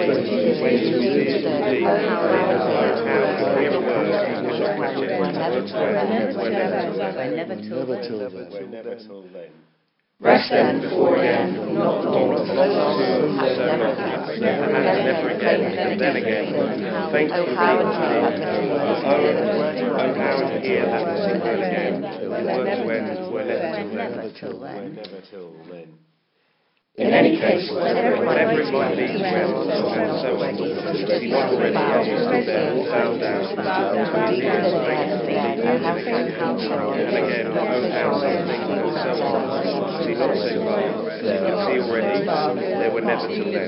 never till then. Rest then before again, not long, so long, never again, and then again, faint for how and how and here that will sing again, the words when were never till then. In any case, whatever it might be, when, and so on, he not already stood there, found out, and again, oh how something, and so on, was he not so far, he could see already, there were never till then.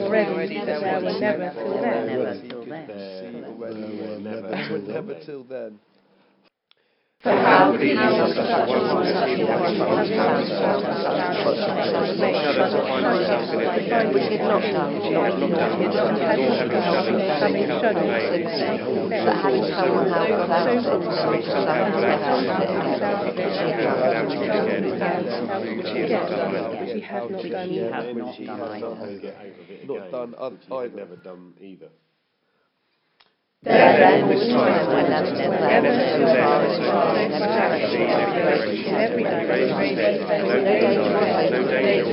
Never till then. For how could he How know such a one could as he have was found found which he had not done, nor having but having someone how without it, somehow without I'd never done either. There then was time when that so far as never direction, every direction, no danger or hope,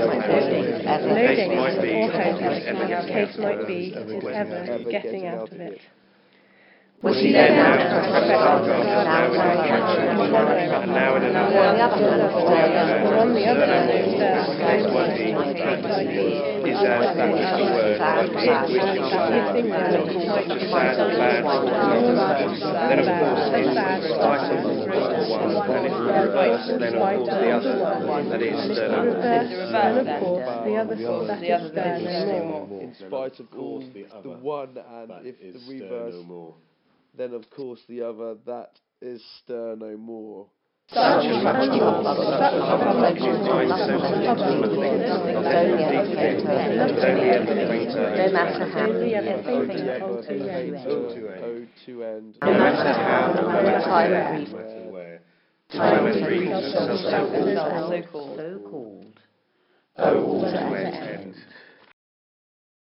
case might be, is ever getting out of it. Was he then now now in on the other hand, is as that was the word then of course in spite of the one, and if we reverse, then of course the other, that is the other no more. In spite of all the one, and if the reverse, then of course the other, that is stir no more. Such no matter how, to end. no matter how, no matter time and reason, so called, oh, all to end.